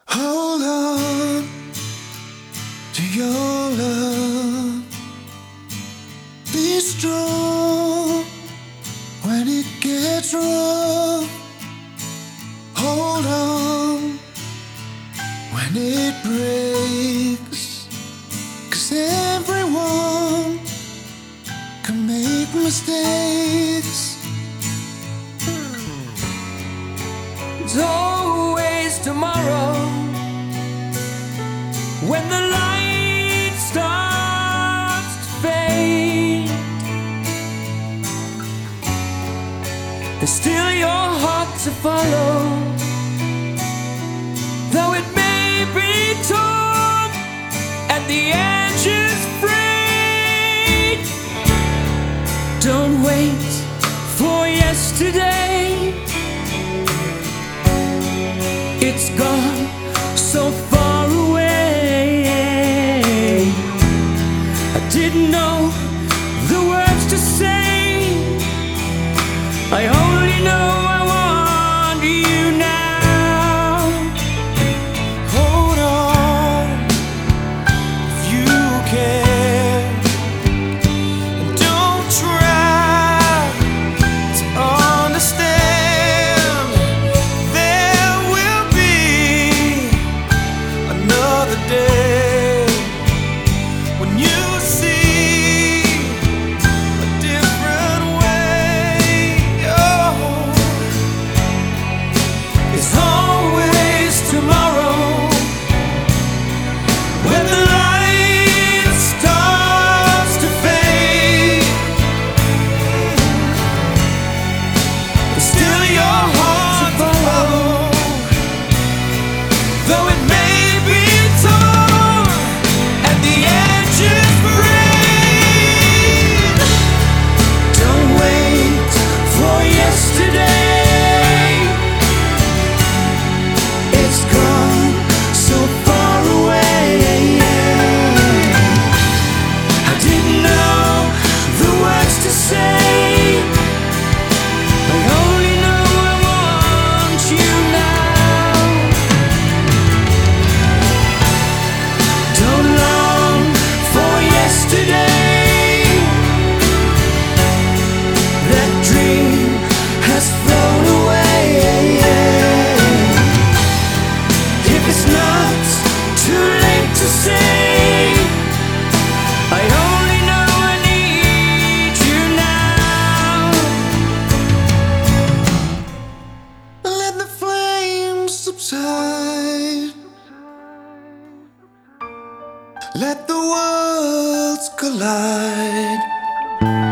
Hold on to your love. Be strong when it gets rough. Hold on when it breaks. 'Cause everyone can make mistakes. There's always tomorrow when the light starts to fade. There's still your heart to follow, though it may be torn and the edge is frayed. Don't wait for yesterday. It's gone so far away. I didn't know the words to say. I only know I want you now. Hold on if you can, and don't try to understand. There will be another day when you see a different way. Oh, There's always tomorrow when the light starts to fade, there's still your heart to follow, though it may be torn and the edges frayed. Don't wait for yesterday. It's gone so far away. I didn't know the words to say. I only know I want you now. Don't long for yesterday. That dream has flown away. If it's not too late to say, I only know I need you now. let the flames subside. Let the worlds collide.